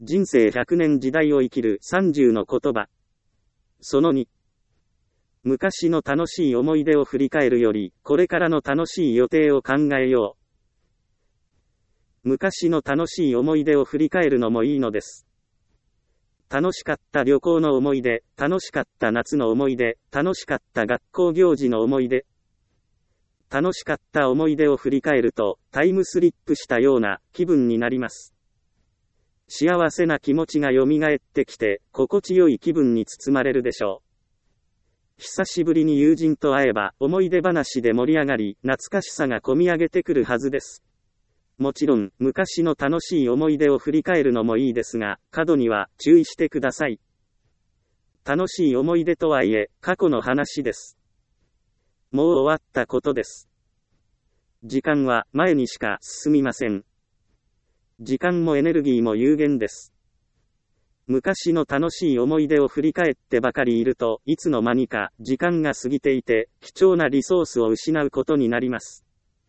人生100年時代を生きる30の言葉。その2。昔の楽しい思い出を振り返るより、これからの楽しい予定を考えよう。昔の楽しい思い出を振り返るのもいいのです。楽しかった旅行の思い出、楽しかった夏の思い出、楽しかった学校行事の思い出。楽しかった思い出を振り返ると、タイムスリップしたような気分になります。幸せな気持ちが蘇ってきて、心地よい気分に包まれるでしょう。久しぶりに友人と会えば、思い出話で盛り上がり、懐かしさがこみ上げてくるはずです。もちろん、昔の楽しい思い出を振り返るのもいいですが、過度には注意してください。楽しい思い出とはいえ、過去の話です。もう終わったことです。時間は前にしか進みません。時間もエネルギーも有限です。昔の楽しい思い出を振り返ってばかりいると、いつの間にか時間が過ぎていて、貴重なリソースを失うことになります。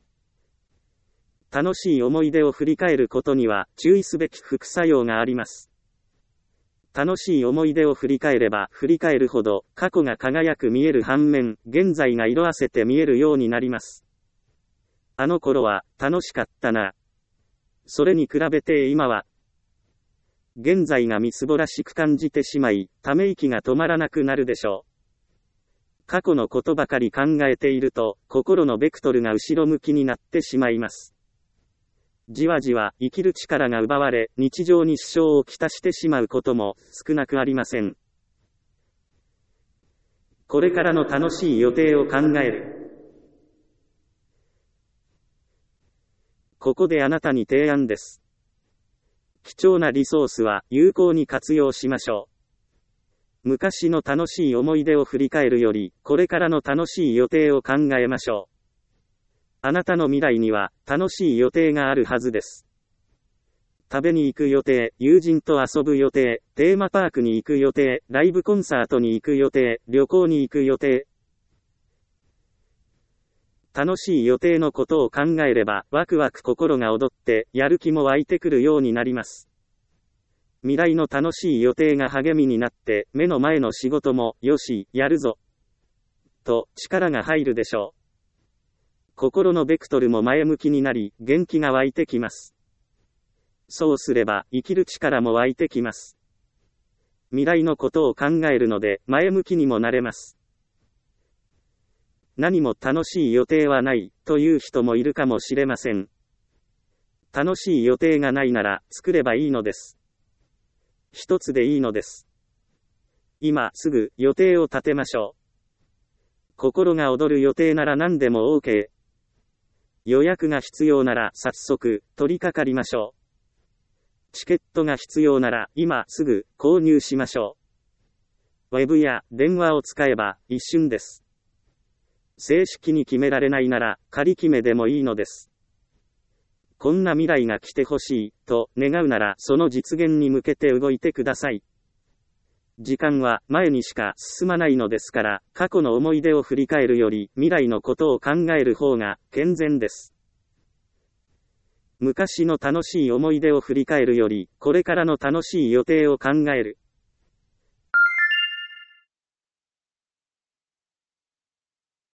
楽しい思い出を振り返ることには注意すべき副作用があります。楽しい思い出を振り返れば振り返るほど過去が輝く見える反面、現在が色あせて見えるようになります。あの頃は楽しかったな。それに比べて今は、現在がみすぼらしく感じてしまい、ため息が止まらなくなるでしょう。過去のことばかり考えていると、心のベクトルが後ろ向きになってしまいます。じわじわ生きる力が奪われ、日常に支障をきたしてしまうことも少なくありません。これからの楽しい予定を考える。ここであなたに提案です。貴重なリソースは有効に活用しましょう。昔の楽しい思い出を振り返るより、これからの楽しい予定を考えましょう。あなたの未来には楽しい予定があるはずです。食べに行く予定、友人と遊ぶ予定、テーマパークに行く予定、ライブコンサートに行く予定、旅行に行く予定。楽しい予定のことを考えれば、ワクワク心が躍って、やる気も湧いてくるようになります。未来の楽しい予定が励みになって、目の前の仕事も、よし、やるぞ。と、力が入るでしょう。心のベクトルも前向きになり、元気が湧いてきます。そうすれば、生きる力も湧いてきます。未来のことを考えるので、前向きにもなれます。何も楽しい予定はない、という人もいるかもしれません。楽しい予定がないなら、作ればいいのです。一つでいいのです。今すぐ予定を立てましょう。心が躍る予定なら何でも OK。予約が必要なら早速取り掛かりましょう。チケットが必要なら今すぐ購入しましょう。ウェブや電話を使えば一瞬です。正式に決められないなら仮決めでもいいのです。こんな未来が来てほしいと願うならその実現に向けて動いてください。時間は前にしか進まないのですから、過去の思い出を振り返るより未来のことを考える方が健全です。昔の楽しい思い出を振り返るより、これからの楽しい予定を考える。